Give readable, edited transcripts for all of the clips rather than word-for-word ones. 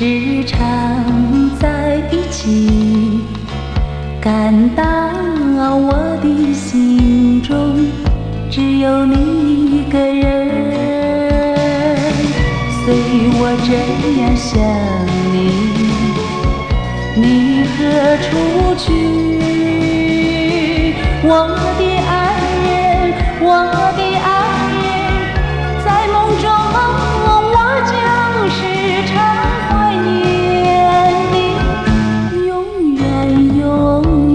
时常在一起，感到我的心中只有你一个人。随我这样想你，你何处去？我的爱人，我的爱人，在梦中我将时常怀念你，永远永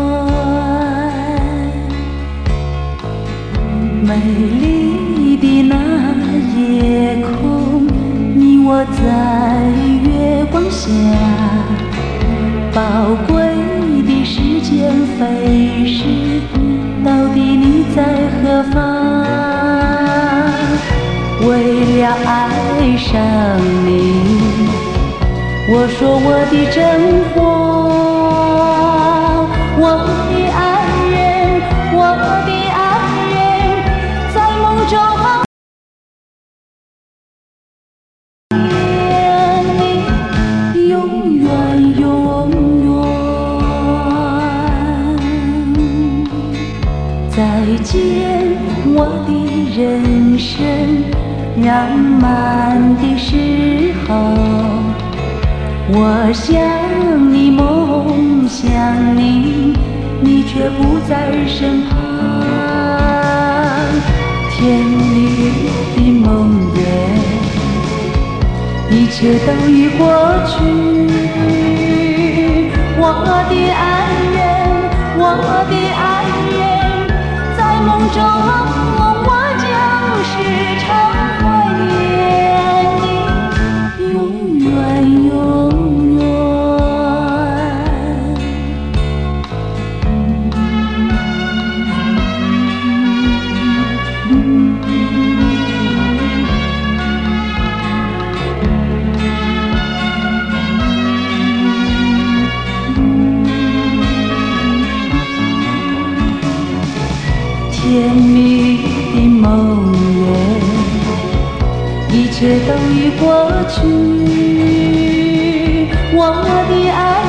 远。美丽的那夜空，你我在月光下，宝贵的时间飞逝，到底你在何方？为了爱上你，我说我的真话。我的爱人，我的爱人，在梦中永远永远。再见我的人生浪漫的时候，我想你梦想你，你却不在身旁。甜蜜的梦魇，一切都已过去。我的爱人，我的爱人，在梦中我将时常怀念你，永远永远。甜蜜的梦魇，一切都已过去。我的爱